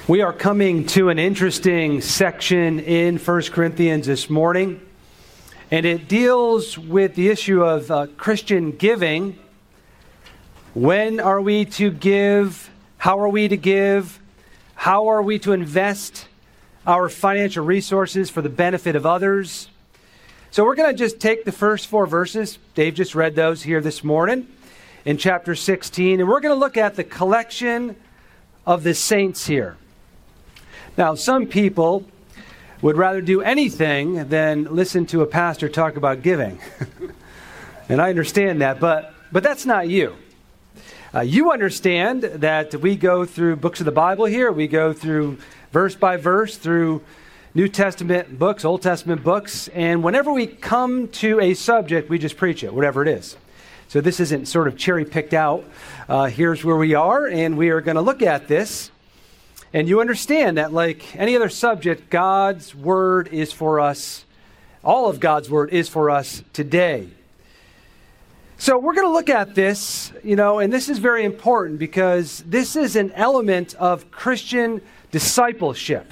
We are coming to an interesting section in 1 Corinthians this morning, and it deals with the issue of Christian giving. When are we to give? How are we to give? How are we to invest our financial resources for the benefit of others? So we're going to just take the first 4 verses. Dave just read those here this morning in chapter 16, and we're going to look at the collection of the saints here. Now, some people would rather do anything than listen to a pastor talk about giving. And I understand that, but that's not you. You understand that we go through books of the Bible here. We go through verse by verse through New Testament books, Old Testament books, and whenever we come to a subject, we just preach it, whatever it is. So this isn't sort of cherry-picked out. Here's where we are, and we are going to look at this. And you understand that, like any other subject, God's Word is for us. All of God's Word is for us today. So we're going to look at this, and this is very important because this is an element of Christian discipleship.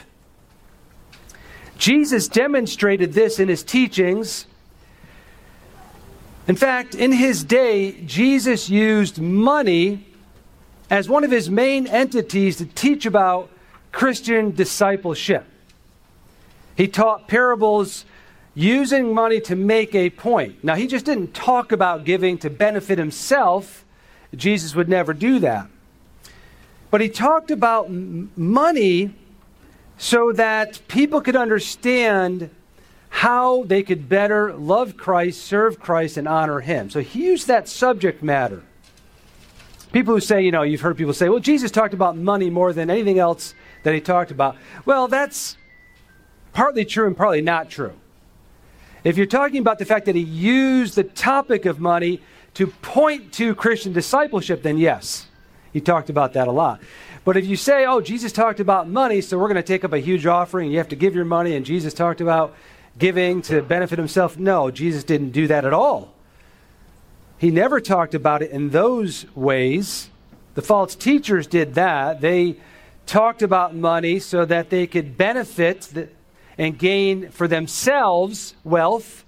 Jesus demonstrated this in his teachings. In fact, in his day, Jesus used money as one of his main entities to teach about Christian discipleship. He taught parables using money to make a point. Now, he just didn't talk about giving to benefit himself. Jesus would never do that. But he talked about money so that people could understand how they could better love Christ, serve Christ, and honor him. So he used that subject matter. People who say, you've heard people say, well, Jesus talked about money more than anything else that he talked about. Well, that's partly true and partly not true. If you're talking about the fact that he used the topic of money to point to Christian discipleship, then yes, he talked about that a lot. But if you say, Jesus talked about money, so we're going to take up a huge offering, and you have to give your money, and Jesus talked about giving to benefit himself. No, Jesus didn't do that at all. He never talked about it in those ways. The false teachers did that. They talked about money so that they could benefit and gain for themselves wealth.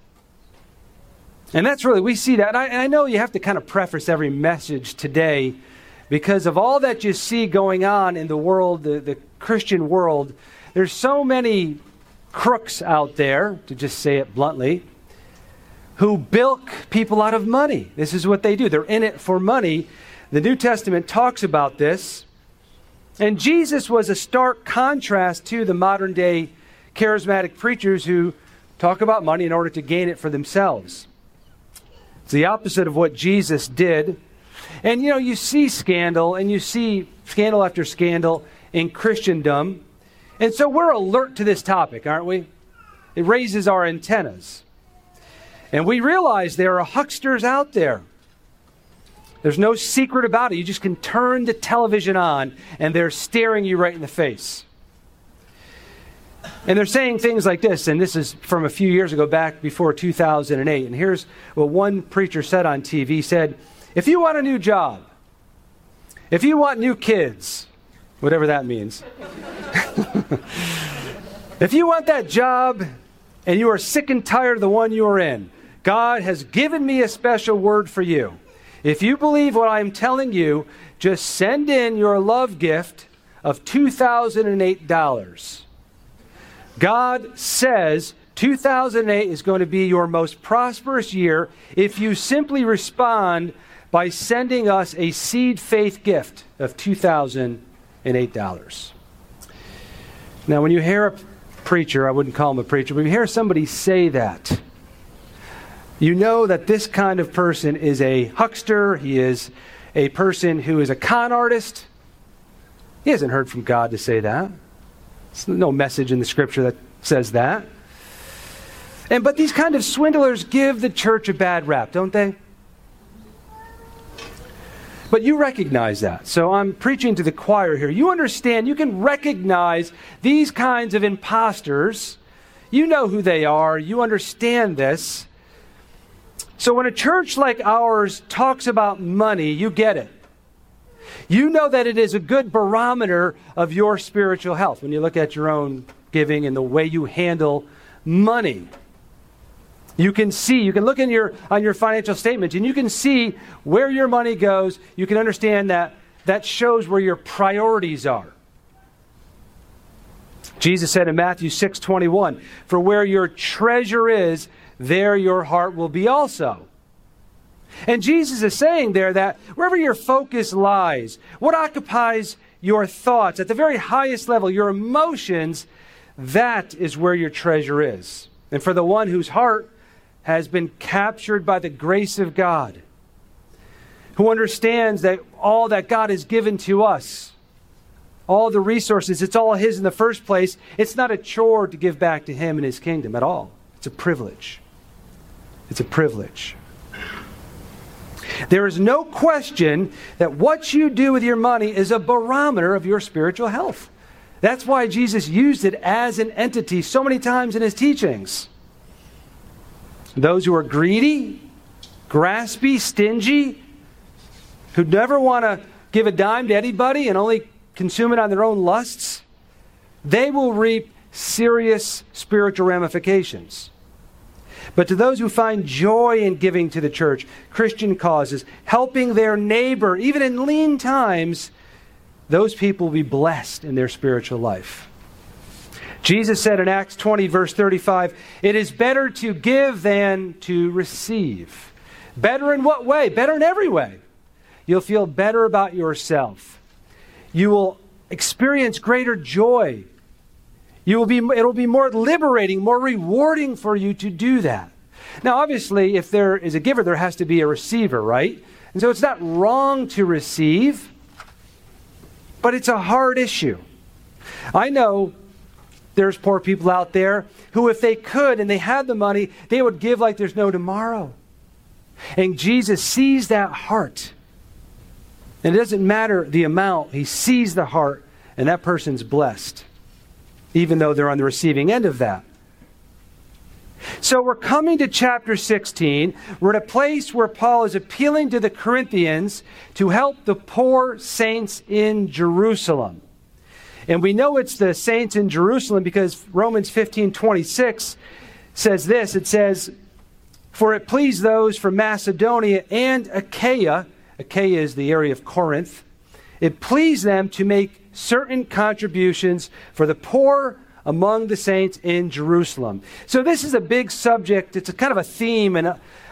And that's really, we see that. And I know you have to kind of preface every message today because of all that you see going on in the world, the Christian world. There's so many crooks out there, to just say it bluntly, who bilk people out of money. This is what they do. They're in it for money. The New Testament talks about this. And Jesus was a stark contrast to the modern day charismatic preachers who talk about money in order to gain it for themselves. It's the opposite of what Jesus did. And you see scandal, and you see scandal after scandal in Christendom. And so we're alert to this topic, aren't we? It raises our antennas. And we realize there are hucksters out there. There's no secret about it. You just can turn the television on and they're staring you right in the face. And they're saying things like this, and this is from a few years ago, back before 2008. And here's what one preacher said on TV. He said, if you want a new job, if you want new kids, whatever that means, if you want that job and you are sick and tired of the one you are in, God has given me a special word for you. If you believe what I'm telling you, just send in your love gift of $2,008. God says 2008 is going to be your most prosperous year if you simply respond by sending us a seed faith gift of $2,008. Now, when you hear a preacher, I wouldn't call him a preacher, but when you hear somebody say that, you know that this kind of person is a huckster. He is a person who is a con artist. He hasn't heard from God to say that. There's no message in the Scripture that says that. But these kind of swindlers give the church a bad rap, don't they? But you recognize that. So I'm preaching to the choir here. You understand, you can recognize these kinds of imposters. You know who they are. You understand this. So when a church like ours talks about money, you get it. You know that it is a good barometer of your spiritual health when you look at your own giving and the way you handle money. You can look on your financial statements and you can see where your money goes. You can understand that shows where your priorities are. Jesus said in Matthew 6:21, "For where your treasure is, there your heart will be also." And Jesus is saying there that wherever your focus lies, what occupies your thoughts at the very highest level, your emotions, that is where your treasure is. And for the one whose heart has been captured by the grace of God, who understands that all that God has given to us, all the resources, it's all His in the first place. It's not a chore to give back to Him and His kingdom at all. It's a privilege. It's a privilege. There is no question that what you do with your money is a barometer of your spiritual health. That's why Jesus used it as an entity so many times in His teachings. Those who are greedy, graspy, stingy, who never want to give a dime to anybody and only consume it on their own lusts, they will reap serious spiritual ramifications. But to those who find joy in giving to the church, Christian causes, helping their neighbor, even in lean times, those people will be blessed in their spiritual life. Jesus said in Acts 20, verse 35, "It is better to give than to receive." Better in what way? Better in every way. You'll feel better about yourself. You will experience greater joy. It'll be more liberating, more rewarding for you to do that. Now, obviously, if there is a giver, there has to be a receiver, right? And so it's not wrong to receive, but it's a hard issue. I know there's poor people out there who, if they could and they had the money, they would give like there's no tomorrow. And Jesus sees that heart. And it doesn't matter the amount. He sees the heart, and that person's blessed, even though they're on the receiving end of that. So we're coming to chapter 16. We're at a place where Paul is appealing to the Corinthians to help the poor saints in Jerusalem. And we know it's the saints in Jerusalem because Romans 15:26 says this. It says, "For it pleased those from Macedonia and Achaia," Achaia is the area of Corinth, "it pleased them to make certain contributions for the poor among the saints in Jerusalem." So this is a big subject. It's a kind of a theme in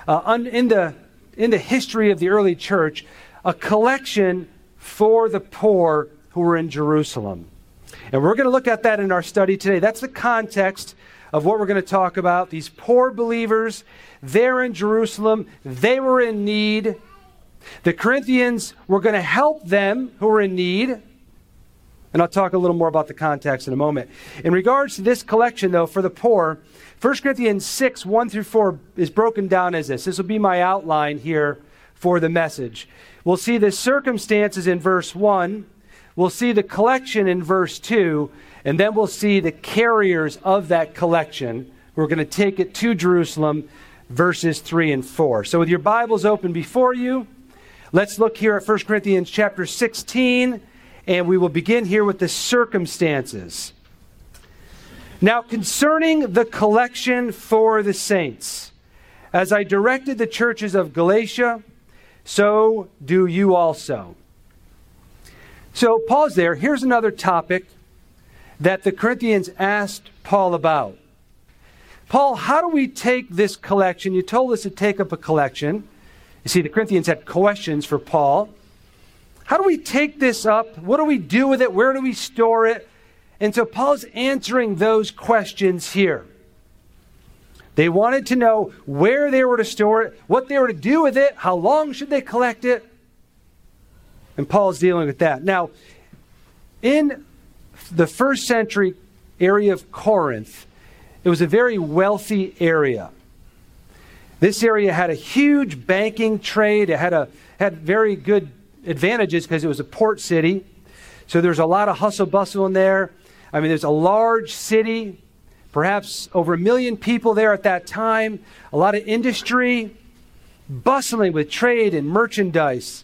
the history of the early church, a collection for the poor who were in Jerusalem. And we're going to look at that in our study today. That's the context of what we're going to talk about. These poor believers, they're in Jerusalem. They were in need. The Corinthians were going to help them who were in need. And I'll talk a little more about the context in a moment. In regards to this collection, though, for the poor, 1 Corinthians 6, 1 through 4 is broken down as this. This will be my outline here for the message. We'll see the circumstances in verse 1. We'll see the collection in verse 2, and then we'll see the carriers of that collection. We're going to take it to Jerusalem, verses 3 and 4. So with your Bibles open before you, let's look here at 1 Corinthians chapter 16, and we will begin here with the circumstances. "Now concerning the collection for the saints, as I directed the churches of Galatia, so do you also." So pause there. Here's another topic that the Corinthians asked Paul about. "Paul, how do we take this collection? You told us to take up a collection." You see, the Corinthians had questions for Paul. How do we take this up? What do we do with it? Where do we store it? And so Paul's answering those questions here. They wanted to know where they were to store it, what they were to do with it, how long should they collect it. And Paul's dealing with that. Now, in the first century area of Corinth, it was a very wealthy area. This area had a huge banking trade. It had very good advantages because it was a port city. So there's a lot of hustle bustle in there. I mean, there's a large city, perhaps over 1 million people there at that time, a lot of industry, bustling with trade and merchandise.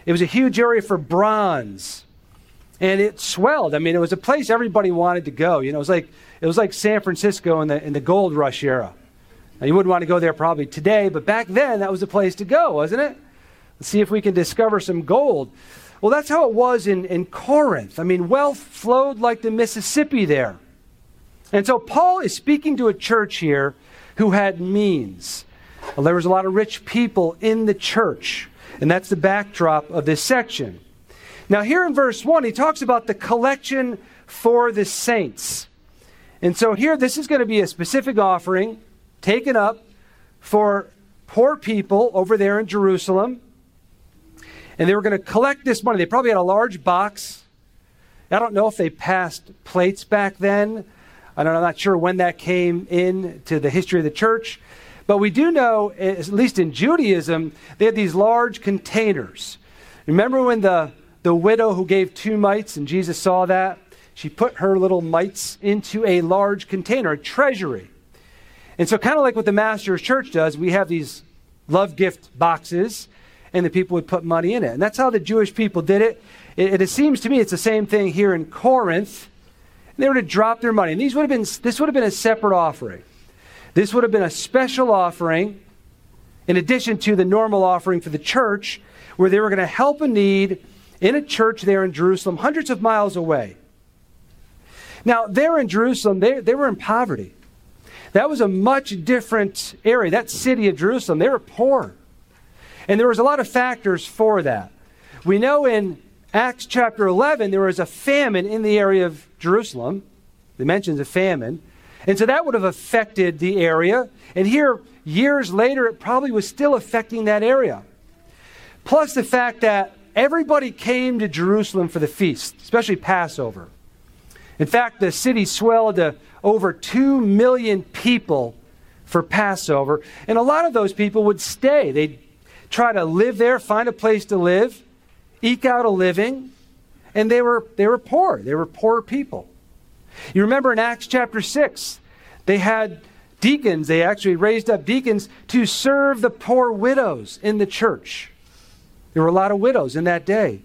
It was a huge area for bronze. And it swelled. I mean, it was a place everybody wanted to go. You know, it was like San Francisco in the gold rush era. Now, you wouldn't want to go there probably today, but back then that was the place to go, wasn't it? Let's see if we can discover some gold. Well, that's how it was in Corinth. I mean, wealth flowed like the Mississippi there. And so Paul is speaking to a church here who had means. Well, there was a lot of rich people in the church, and that's the backdrop of this section. Now, here in verse 1, he talks about the collection for the saints. And so here, this is going to be a specific offering taken up for poor people over there in Jerusalem. And they were going to collect this money. They probably had a large box. I don't know if they passed plates back then. I'm not sure when that came into the history of the church. But we do know, at least in Judaism, they had these large containers. Remember when the widow who gave 2 mites, and Jesus saw that? She put her little mites into a large container, a treasury. And so kind of like what the Master's Church does, we have these love gift boxes, and the people would put money in it. And that's how the Jewish people did it. It seems to me it's the same thing here in Corinth. They were to drop their money. And this would have been a separate offering. This would have been a special offering in addition to the normal offering for the church, where they were going to help a need in a church there in Jerusalem, hundreds of miles away. Now, there in Jerusalem, they were in poverty. That was a much different area. That city of Jerusalem, they were poor. And there was a lot of factors for that. We know in Acts chapter 11, there was a famine in the area of Jerusalem. It mentions a famine. And so that would have affected the area. And here, years later, it probably was still affecting that area. Plus the fact that everybody came to Jerusalem for the feast, especially Passover. In fact, the city swelled to over 2 million people for Passover. And a lot of those people would stay. They'd try to live there, find a place to live, eke out a living. And they were poor. They were poor people. You remember in Acts chapter 6, they had deacons. They actually raised up deacons to serve the poor widows in the church. There were a lot of widows in that day.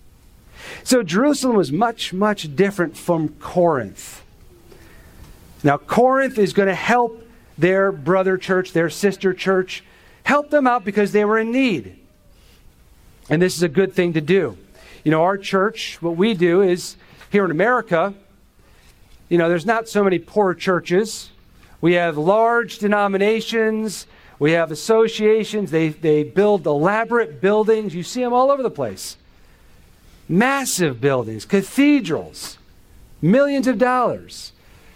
So Jerusalem was much, much different from Corinth. Now, Corinth is going to help their brother church, their sister church, help them out because they were in need. And this is a good thing to do. You know, our church, what we do is, here in America, you know, there's not so many poor churches. We have large denominations. We have associations. They build elaborate buildings. You see them all over the place. Massive buildings, cathedrals, millions of dollars.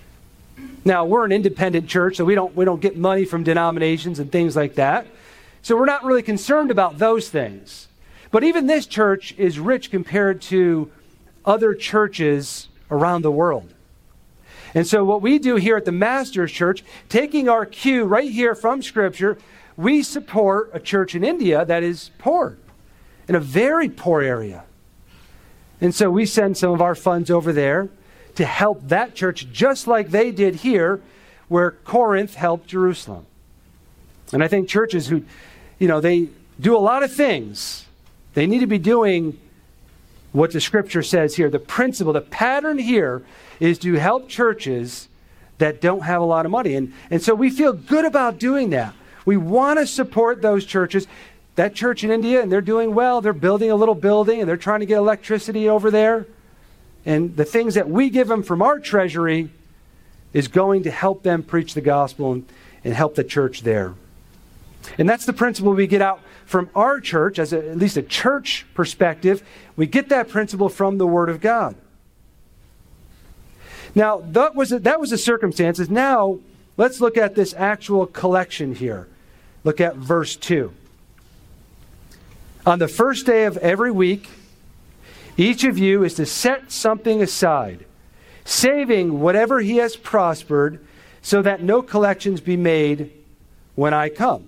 Now, we're an independent church, so we don't get money from denominations and things like that. So we're not really concerned about those things. But even this church is rich compared to other churches around the world. And so what we do here at the Master's Church, taking our cue right here from Scripture, we support a church in India that is poor, in a very poor area. And so we send some of our funds over there to help that church, just like they did here, where Corinth helped Jerusalem. And I think churches who, you know, they do a lot of things. They need to be doing what the Scripture says here. The principle, the pattern here is to help churches that don't have a lot of money. And so we feel good about doing that. We want to support those churches. That church in India, and they're doing well. They're building a little building, and they're trying to get electricity over there. And the things that we give them from our treasury is going to help them preach the gospel and help the church there. And that's the principle we get out from our church, as at least a church perspective. We get that principle from the Word of God. Now, that was the circumstances. Now, let's look at this actual collection here. Look at verse 2. On the first day of every week, each of you is to set something aside, saving whatever he has prospered, so that no collections be made when I come.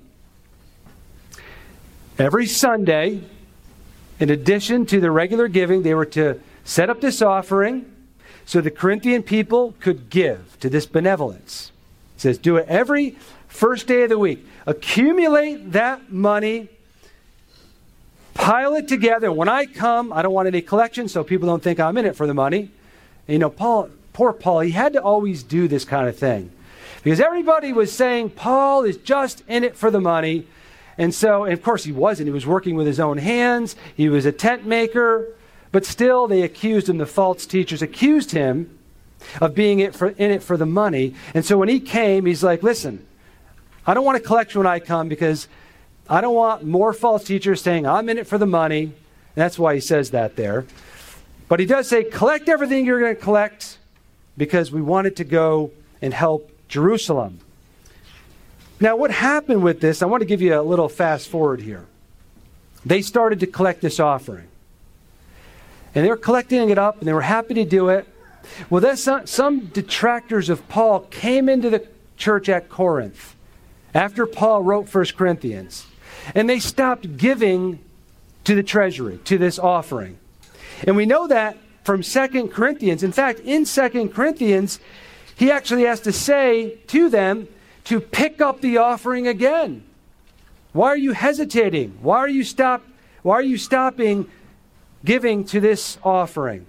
Every Sunday, in addition to the regular giving, they were to set up this offering so the Corinthian people could give to this benevolence. It says, do it every first day of the week. Accumulate that money. pile it together. When I come, I don't want any collection so people don't think I'm in it for the money. And, poor Paul, he had to always do this kind of thing. Because everybody was saying Paul is just in it for the money. And of course he wasn't. He was working with his own hands. He was a tent maker. But still, they accused him, the false teachers accused him of being in it for the money. And so when he came, he's like, listen, I don't want a collection when I come because I don't want more false teachers saying I'm in it for the money. And that's why he says that there. But he does say, collect everything you're going to collect because we wanted to go and help Jerusalem. Now, what happened with this, I want to give you a little fast forward here. They started to collect this offering. And they were collecting it up, and they were happy to do it. Well, then some detractors of Paul came into the church at Corinth after Paul wrote 1 Corinthians. And they stopped giving to the treasury, to this offering. And we know that from 2 Corinthians. In fact, in 2 Corinthians, he actually has to say to them to pick up the offering again. Why are you hesitating? Why are you stopping giving to this offering?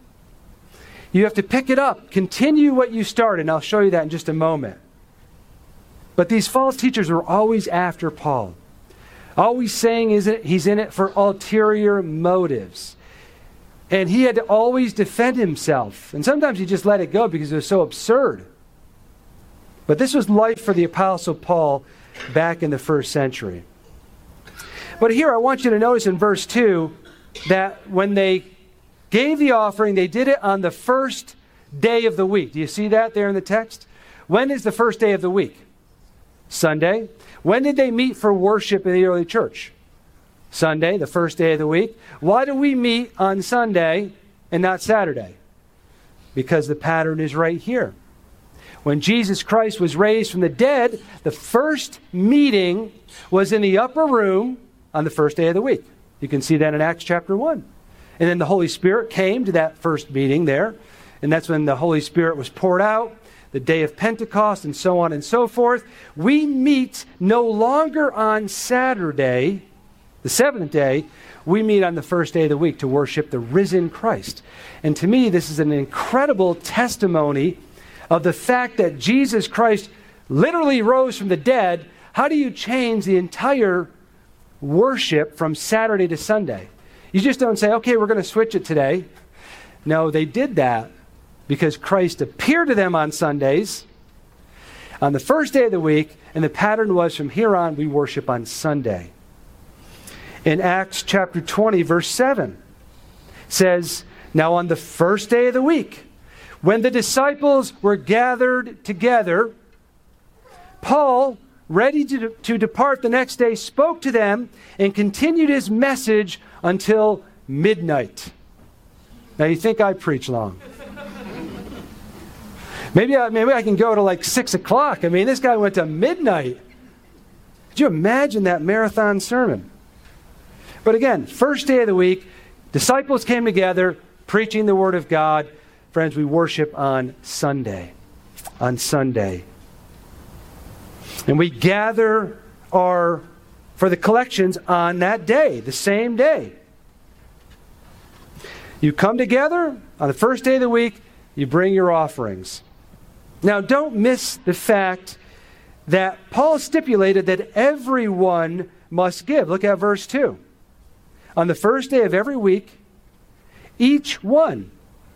You have to pick it up. Continue what you started. And I'll show you that in just a moment. But these false teachers were always after Paul. Always saying he's in it for ulterior motives. And he had to always defend himself. And sometimes he just let it go because it was so absurd. But this was life for the Apostle Paul back in the first century. But here I want you to notice in verse 2 that when they gave the offering, they did it on the first day of the week. Do you see that there in the text? When is the first day of the week? Sunday. When did they meet for worship in the early church? Sunday, the first day of the week. Why do we meet on Sunday and not Saturday? Because the pattern is right here. When Jesus Christ was raised from the dead, the first meeting was in the upper room on the first day of the week. You can see that in Acts chapter 1. And then the Holy Spirit came to that first meeting there. And that's when the Holy Spirit was poured out, the day of Pentecost, and so on and so forth. We meet no longer on Saturday, the seventh day. We meet on the first day of the week to worship the risen Christ. And to me, this is an incredible testimony of the fact that Jesus Christ literally rose from the dead. How do you change the entire worship from Saturday to Sunday? You just don't say, okay, we're going to switch it today. No, they did that because Christ appeared to them on Sundays, on the first day of the week, and the pattern was from here on, we worship on Sunday. In Acts chapter 20, verse 7, says, now on the first day of the week, when the disciples were gathered together, Paul, ready to depart the next day, spoke to them and continued his message until midnight. Now you think I preach long. Maybe I can go to like 6 o'clock. I mean, this guy went to midnight. Could you imagine that marathon sermon? But again, first day of the week, disciples came together, preaching the Word of God. Friends, we worship on Sunday. On Sunday. And we gather for the collections on that day, the same day. You come together on the first day of the week, you bring your offerings. Now, don't miss the fact that Paul stipulated that everyone must give. Look at verse 2. On the first day of every week, each one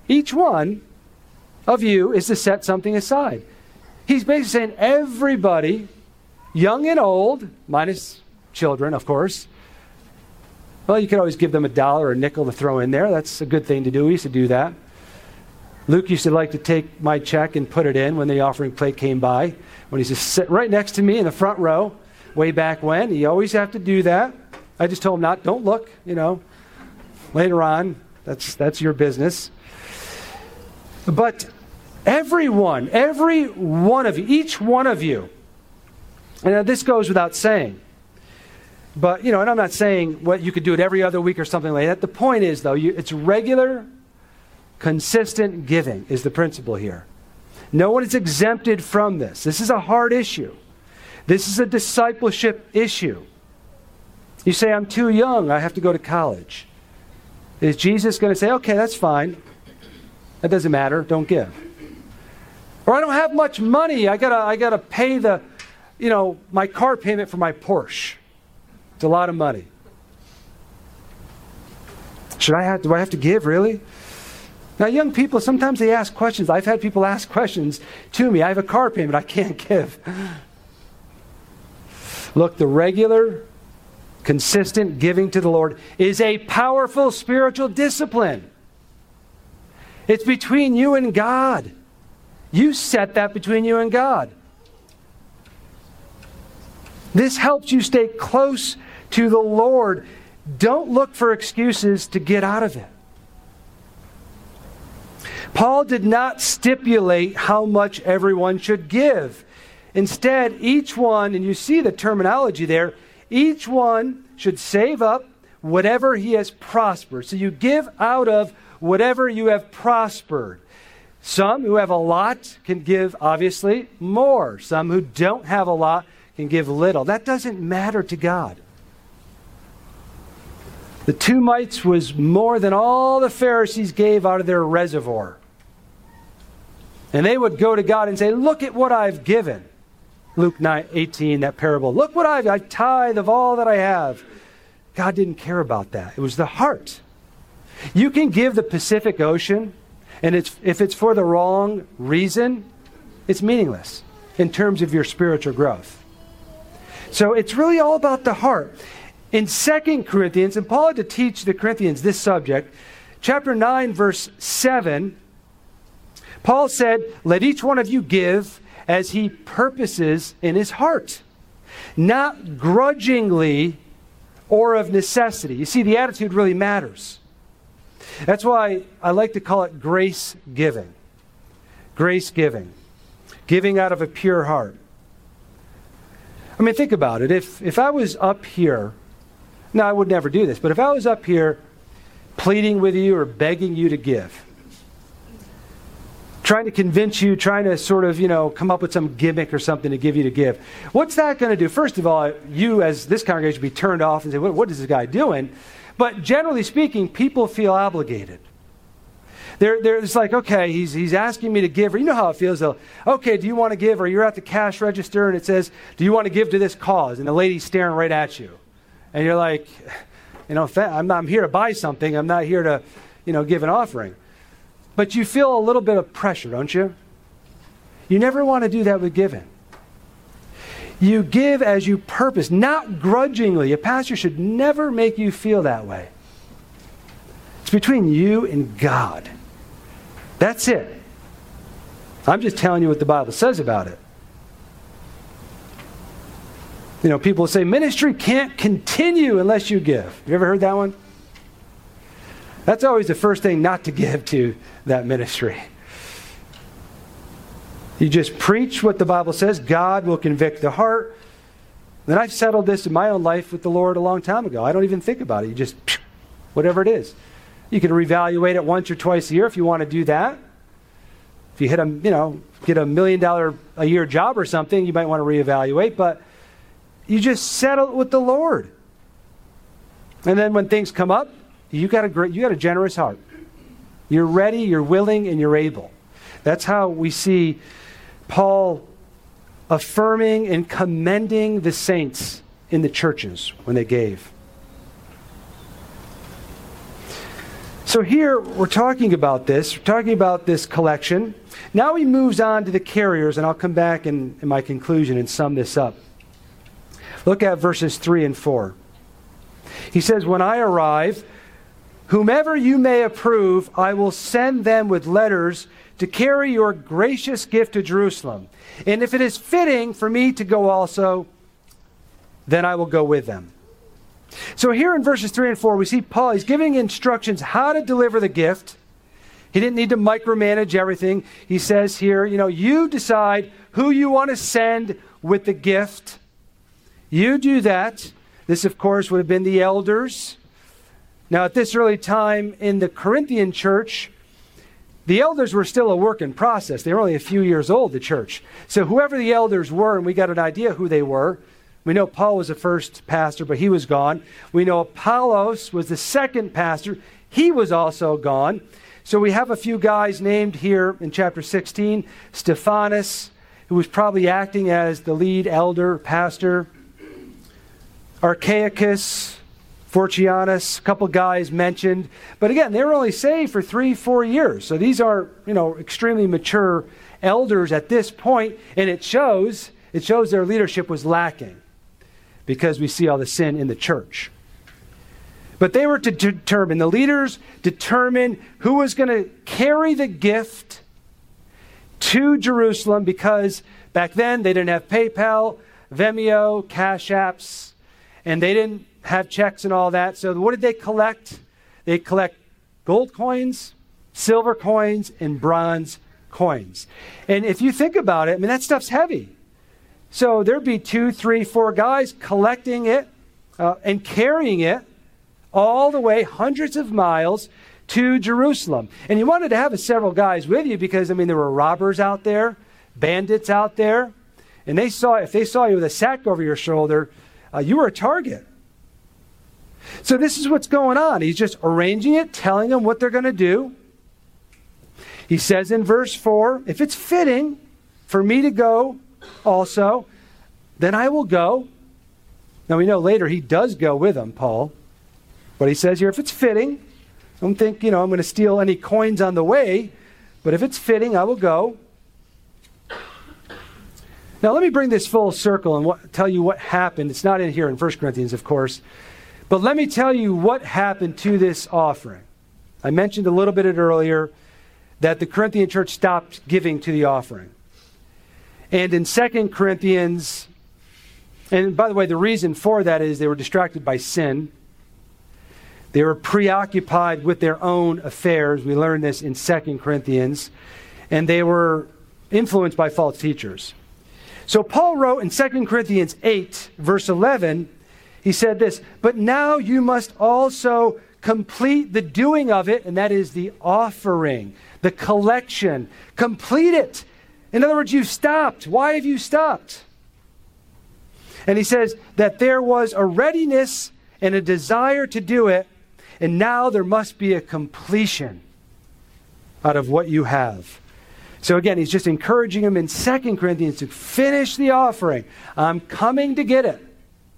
of you is to set something aside. He's basically saying everybody, young and old, minus children, of course. Well, you could always give them $1 or a nickel to throw in there. That's a good thing to do. We used to do that. Luke used to like to take my check and put it in when the offering plate came by. When he's just sit right next to me in the front row, way back when. He always have to do that. I just told him don't look, Later on, that's your business. But every one of you, each one of you, and this goes without saying, but, and I'm not saying you could do it every other week or something like that. The point is, though, it's regular, consistent giving is the principle here. No one is exempted from this. This is a hard issue. This is a discipleship issue. You say, I'm too young, I have to go to college. Is Jesus going to say, okay, that's fine. That doesn't matter, don't give. Or I don't have much money, I gotta pay my car payment for my Porsche. It's a lot of money. Do I have to give, really? Now, young people, sometimes they ask questions. I've had people ask questions to me. I have a car payment I can't give. Look, the regular, consistent giving to the Lord is a powerful spiritual discipline. It's between you and God. You set that between you and God. This helps you stay close to the Lord. Don't look for excuses to get out of it. Paul did not stipulate how much everyone should give. Instead, each one, and you see the terminology there, each one should save up whatever he has prospered. So you give out of whatever you have prospered. Some who have a lot can give, obviously, more. Some who don't have a lot can give little. That doesn't matter to God. The 2 mites was more than all the Pharisees gave out of their reservoir. And they would go to God and say, look at what I've given. Luke 9:18, that parable. Look what I've tithe of all that I have. God didn't care about that. It was the heart. You can give the Pacific Ocean, and if it's for the wrong reason, it's meaningless in terms of your spiritual growth. So it's really all about the heart. In 2 Corinthians, and Paul had to teach the Corinthians this subject, chapter 9, verse 7, Paul said, let each one of you give as he purposes in his heart, not grudgingly or of necessity. You see, the attitude really matters. That's why I like to call it grace giving. Grace giving. Giving out of a pure heart. I mean, think about it. If I was up here, now I would never do this, but if I was up here pleading with you or begging you to give, trying to convince you, trying to sort of, come up with some gimmick or something to give you to give, what's that going to do? First of all, you as this congregation would be turned off and say, what is this guy doing? But generally speaking, people feel obligated. It's like, okay, he's asking me to give, or you know how it feels, though. Okay, do you want to give? Or you're at the cash register and it says, do you want to give to this cause? And the lady's staring right at you. And you're like, I'm here to buy something. I'm not here to, give an offering. But you feel a little bit of pressure, don't you? You never want to do that with giving. You give as you purpose, not grudgingly. A pastor should never make you feel that way. It's between you and God. That's it. I'm just telling you what the Bible says about it. People say ministry can't continue unless you give. You ever heard that one? That's always the first thing not to give to that ministry. You just preach what the Bible says. God will convict the heart. Then I've settled this in my own life with the Lord a long time ago. I don't even think about it. You just, whatever it is. You can reevaluate it once or twice a year if you want to do that. If you get a $1 million a year job or something, you might want to reevaluate. But you just settle it with the Lord. And then when things come up, you got a generous heart. You're ready, you're willing, and you're able. That's how we see Paul affirming and commending the saints in the churches when they gave. So here we're talking about this. We're talking about this collection. Now he moves on to the carriers, and I'll come back in my conclusion and sum this up. Look at verses 3 and 4. He says, when I arrive, whomever you may approve, I will send them with letters to carry your gracious gift to Jerusalem. And if it is fitting for me to go also, then I will go with them. So here in verses 3 and 4, we see Paul, he's giving instructions how to deliver the gift. He didn't need to micromanage everything. He says here, you decide who you want to send with the gift. You do that. This, of course, would have been the elders. Now, at this early time in the Corinthian church, the elders were still a work in process. They were only a few years old, the church. So whoever the elders were, and we got an idea who they were We know Paul was the first pastor, but he was gone. We know Apollos was the second pastor. He was also gone. So we have a few guys named here in chapter 16. Stephanas, who was probably acting as the lead elder, pastor. Archaicus, Fortianus, a couple guys mentioned. But again, they were only saved for 3-4 years. So these are, extremely mature elders at this point, and it shows their leadership was lacking because we see all the sin in the church. But they were to determine, the leaders determined who was going to carry the gift to Jerusalem, because back then they didn't have PayPal, Vimeo, Cash Apps, and they didn't have checks and all that. So what did they collect? They collect gold coins, silver coins, and bronze coins. And if you think about it, that stuff's heavy. So there'd be 2, 3, 4 guys collecting it and carrying it all the way hundreds of miles to Jerusalem. And you wanted to have several guys with you because, there were robbers out there, bandits out there, and if they saw you with a sack over your shoulder, you were a target. So this is what's going on. He's just arranging it, telling them what they're going to do. He says in verse 4, if it's fitting for me to go also, then I will go. Now we know later he does go with them, Paul. But he says here, if it's fitting, don't think, I'm going to steal any coins on the way, but if it's fitting, I will go. Now let me bring this full circle and tell you what happened. It's not in here in 1 Corinthians, of course. But let me tell you what happened to this offering. I mentioned a little bit earlier that the Corinthian church stopped giving to the offering. And in 2 Corinthians, and by the way, the reason for that is they were distracted by sin. They were preoccupied with their own affairs. We learned this in 2 Corinthians. And they were influenced by false teachers. So Paul wrote in 2 Corinthians 8, verse 11, he said this, but now you must also complete the doing of it, and that is the offering, the collection. Complete it. In other words, you've stopped. Why have you stopped? And he says that there was a readiness and a desire to do it, and now there must be a completion out of what you have. So again, he's just encouraging them in 2 Corinthians to finish the offering. I'm coming to get it.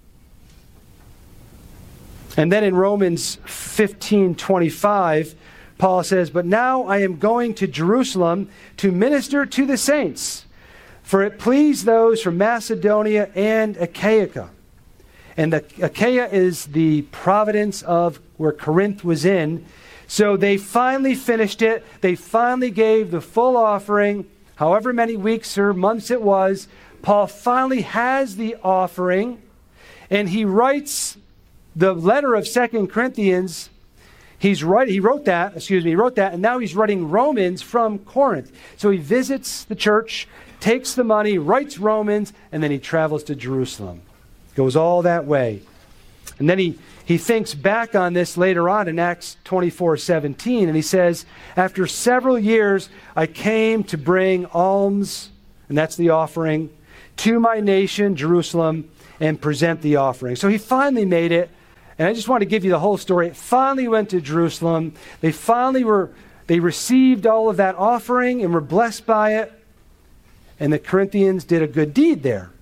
And then in Romans 15:25, Paul says, but now I am going to Jerusalem to minister to the saints, for it pleased those from Macedonia and Achaia. And Achaia is the province of where Corinth was in. So they finally finished it. They finally gave the full offering, however many weeks or months it was. Paul finally has the offering, and he writes the letter of 2 Corinthians. He wrote that, and now he's writing Romans from Corinth. So he visits the church, takes the money, writes Romans, and then he travels to Jerusalem. Goes all that way. And then he thinks back on this later on in Acts 24:17, and he says, after several years, I came to bring alms, and that's the offering, to my nation, Jerusalem, and present the offering. So he finally made it. And I just want to give you the whole story. It finally went to Jerusalem. They received all of that offering and were blessed by it. And the Corinthians did a good deed there.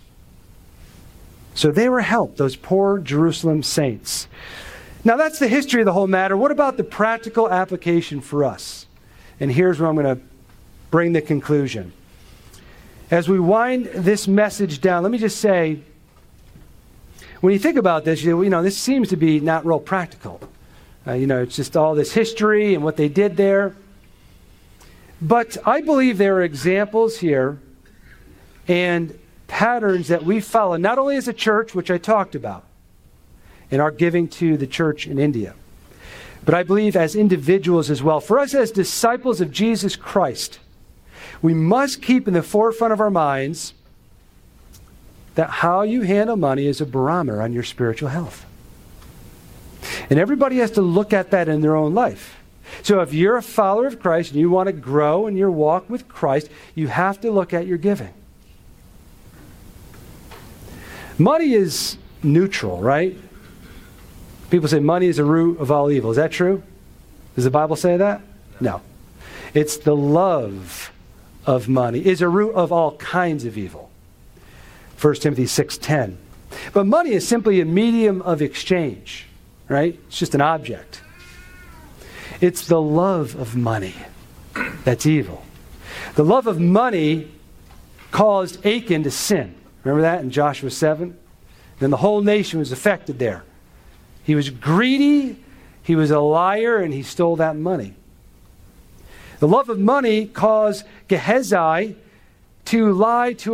So they were helped, those poor Jerusalem saints. Now that's the history of the whole matter. What about the practical application for us? And here's where I'm going to bring the conclusion. As we wind this message down, let me just say, when you think about this, this seems to be not real practical. It's just all this history and what they did there. But I believe there are examples here and patterns that we follow, not only as a church, which I talked about, in our giving to the church in India, but I believe as individuals as well. For us as disciples of Jesus Christ, we must keep in the forefront of our minds that how you handle money is a barometer on your spiritual health. And everybody has to look at that in their own life. So if you're a follower of Christ and you want to grow in your walk with Christ, you have to look at your giving. Money is neutral, right? People say money is the root of all evil. Is that true? Does the Bible say that? No. It's the love of money is a root of all kinds of evil. 1 Timothy 6:10. But money is simply a medium of exchange, right? It's just an object. It's the love of money that's evil. The love of money caused Achan to sin. Remember that in Joshua 7? Then the whole nation was affected there. He was greedy, he was a liar, and he stole that money. The love of money caused Gehazi to lie to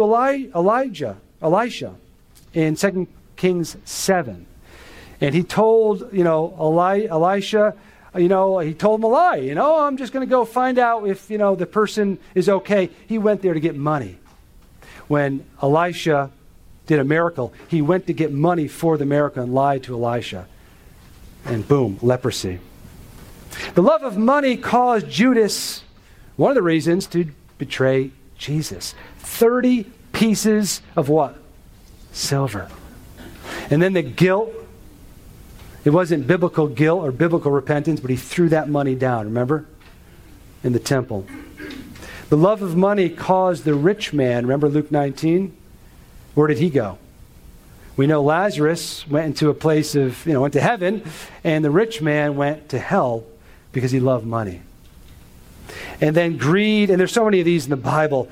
Elisha in 2 Kings 7. And he told, Elisha, he told him a lie. I'm just going to go find out if, the person is okay. He went there to get money. When Elisha did a miracle, he went to get money for the miracle and lied to Elisha. And boom, leprosy. The love of money caused Judas, one of the reasons, to betray Jesus. 30 pieces of what? Silver. And then the guilt. It wasn't biblical guilt or biblical repentance, but he threw that money down, remember? In the temple. The love of money caused the rich man, remember Luke 19? Where did he go? We know Lazarus went into a place of, went to heaven, and the rich man went to hell because he loved money. And then greed, and there's so many of these in the Bible.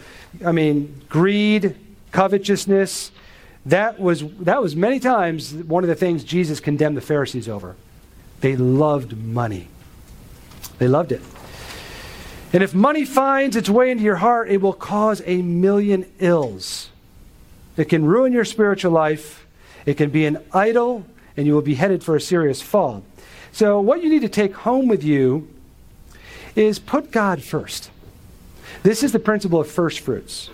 Greed, covetousness, that was many times one of the things Jesus condemned the Pharisees over. They loved money. They loved it. And if money finds its way into your heart, it will cause a million ills. It can ruin your spiritual life. It can be an idol, and you will be headed for a serious fall. So what you need to take home with you is put God first. This is the principle of first fruits.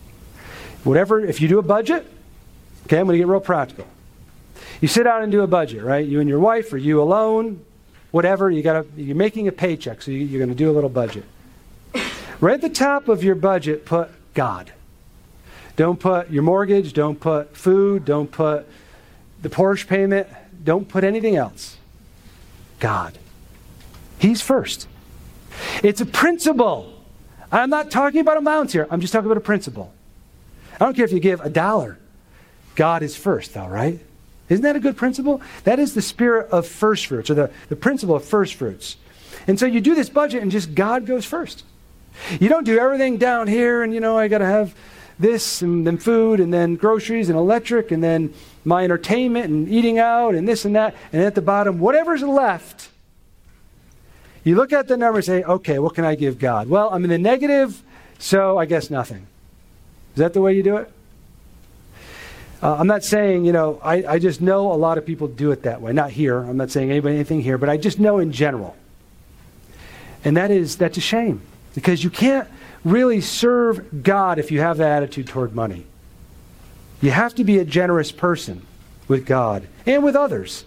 If you do a budget, okay, I'm going to get real practical. You sit down and do a budget, right? You and your wife, or you alone, whatever. You're making a paycheck, so you're going to do a little budget. Right at the top of your budget, put God. Don't put your mortgage, don't put food, don't put the Porsche payment, don't put anything else. God. He's first. It's a principle. I'm not talking about amounts here. I'm just talking about a principle. I don't care if you give $1. God is first, though, right? Isn't that a good principle? That is the spirit of first fruits, or the principle of first fruits. And so you do this budget and just God goes first. You don't do everything down here and, I got to have this and then food and then groceries and electric and then my entertainment and eating out and this and that. And at the bottom, whatever's left, you look at the number and say, okay, what can I give God? Well, I'm in the negative, so I guess nothing. Is that the way you do it? I'm not saying, I just know a lot of people do it that way. Not here. I'm not saying anything here, but I just know in general. And that's a shame, because you can't really serve God if you have that attitude toward money. You have to be a generous person with God and with others.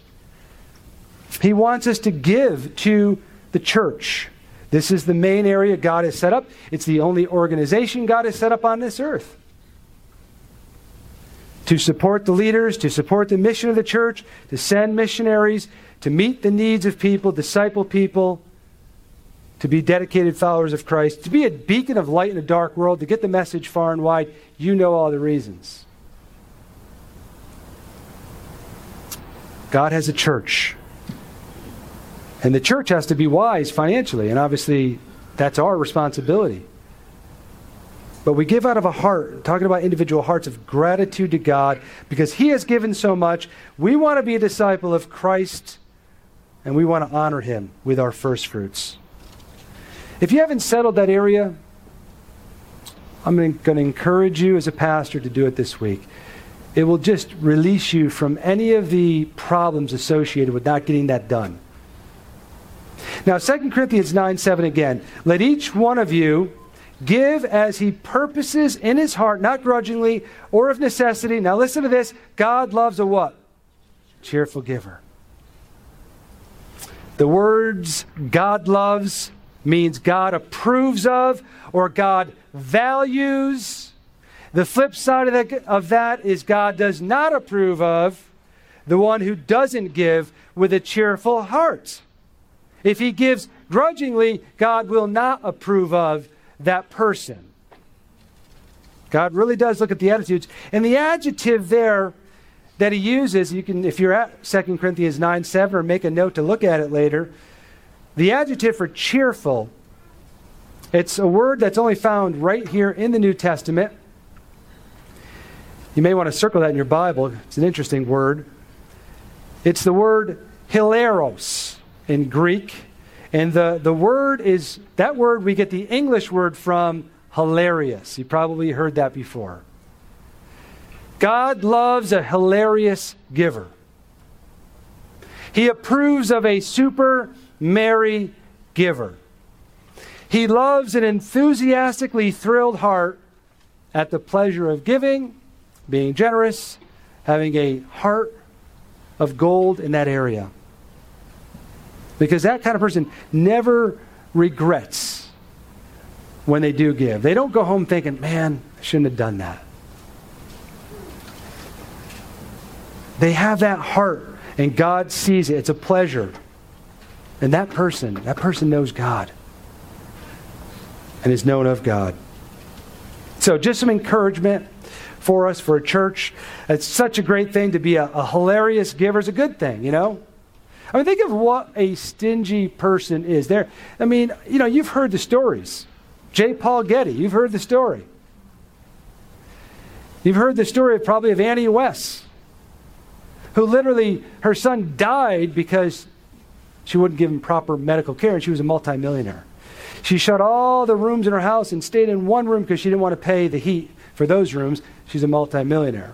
He wants us to give to the church. This is the main area God has set up. It's the only organization God has set up on this earth. To support the leaders, to support the mission of the church, to send missionaries, to meet the needs of people, disciple people, to be dedicated followers of Christ, to be a beacon of light in a dark world, to get the message far and wide. You know all the reasons. God has a church. And the church has to be wise financially, and obviously that's our responsibility. But we give out of a heart, talking about individual hearts of gratitude to God, because He has given so much. We want to be a disciple of Christ, and we want to honor Him with our first fruits. If you haven't settled that area, I'm going to encourage you as a pastor to do it this week. It will just release you from any of the problems associated with not getting that done. Now, 2 Corinthians 9:7 again. Let each one of you give as he purposes in his heart, not grudgingly or of necessity. Now listen to this. God loves a what? Cheerful giver. The words God loves means God approves of or God values. The flip side of that is God does not approve of the one who doesn't give with a cheerful heart. If he gives grudgingly, God will not approve of that person. God really does look at the attitudes. And the adjective there that he uses, you can, if you're at 2 Corinthians 9:7, or make a note to look at it later, the adjective for cheerful, it's a word that's only found right here in the New Testament. You may want to circle that in your Bible. It's an interesting word. It's the word hilaros in Greek. And the word is, that word we get the English word from, hilarious. You probably heard that before. God loves a hilarious giver. He approves of a super merry giver. He loves an enthusiastically thrilled heart at the pleasure of giving, being generous, having a heart of gold in that area. Because that kind of person never regrets when they do give. They don't go home thinking, man, I shouldn't have done that. They have that heart, and God sees it. It's a pleasure. And that person knows God and is known of God. So just some encouragement for us, for a church. It's such a great thing to be a hilarious giver. It's a good thing, you know. I mean, think of what a stingy person is. You've heard the stories. J. Paul Getty, you've heard the story. You've heard the story probably of Annie West, who literally, her son died because she wouldn't give him proper medical care, and she was a multimillionaire. She shut all the rooms in her house and stayed in one room because she didn't want to pay the heat for those rooms. She's a multimillionaire.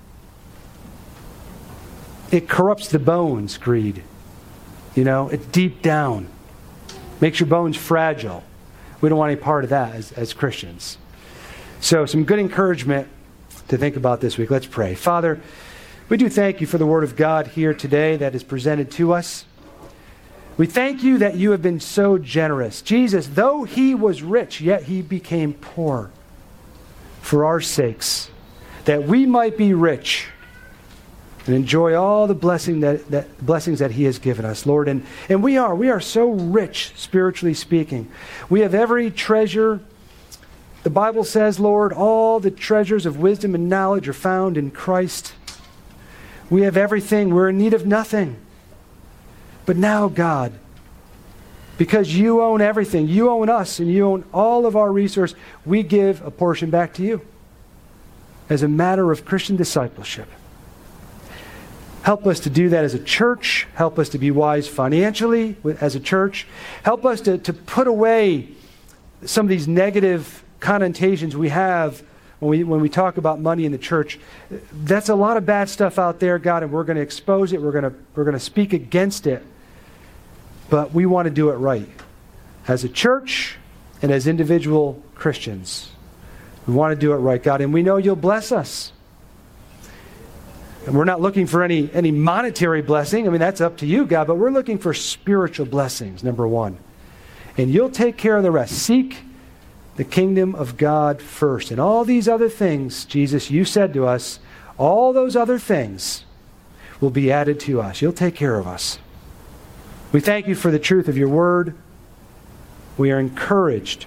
It corrupts the bones, greed. You know, it's deep down. Makes your bones fragile. We don't want any part of that as Christians. So some good encouragement to think about this week. Let's pray. Father, we do thank you for the Word of God here today that is presented to us. We thank you that you have been so generous. Jesus, though he was rich, yet he became poor for our sakes, that we might be rich and enjoy all the blessings that he has given us, Lord. And we are so rich, spiritually speaking. We have every treasure. The Bible says, Lord, all the treasures of wisdom and knowledge are found in Christ. We have everything. We're in need of nothing. But now, God, because you own everything, you own us, and you own all of our resources, we give a portion back to you as a matter of Christian discipleship. Help us to do that as a church. Help us to be wise financially as a church. Help us to put away some of these negative connotations we have when we talk about money in the church. That's a lot of bad stuff out there, God, and we're going to expose it. We're going to speak against it. But we want to do it right as a church and as individual Christians. We want to do it right, God, and we know you'll bless us. And we're not looking for any monetary blessing. I mean, that's up to you, God, but we're looking for spiritual blessings, number one. And you'll take care of the rest. Seek the kingdom of God first. And all these other things, Jesus, you said to us, all those other things will be added to us. You'll take care of us. We thank you for the truth of your word. We are encouraged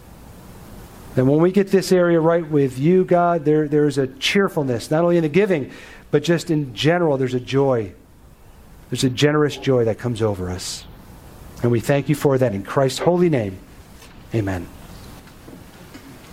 that when we get this area right with you, God, there's a cheerfulness, not only in the giving, but just in general, there's a joy. There's a generous joy that comes over us. And we thank you for that in Christ's holy name. Amen.